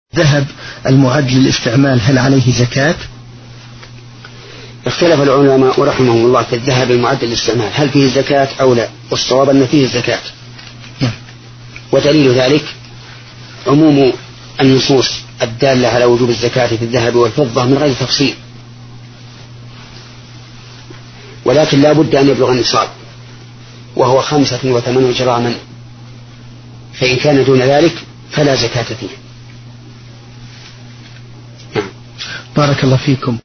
ذهب المعد للاستعمال هل عليه زكاة؟ اختلف العلماء رحمهم الله في الذهب المعد للاستعمال هل فيه زكاة أو لا، والصواب أن فيه زكاة. ودليل ذلك عموم النصوص الدالة على وجوب الزكاة في الذهب والفضة من غير تفصيل، ولكن لا بد أن يبلغ النصاب وهو 85 جراما، فإن كان دون ذلك فلا زكاة فيه. بارك الله فيكم.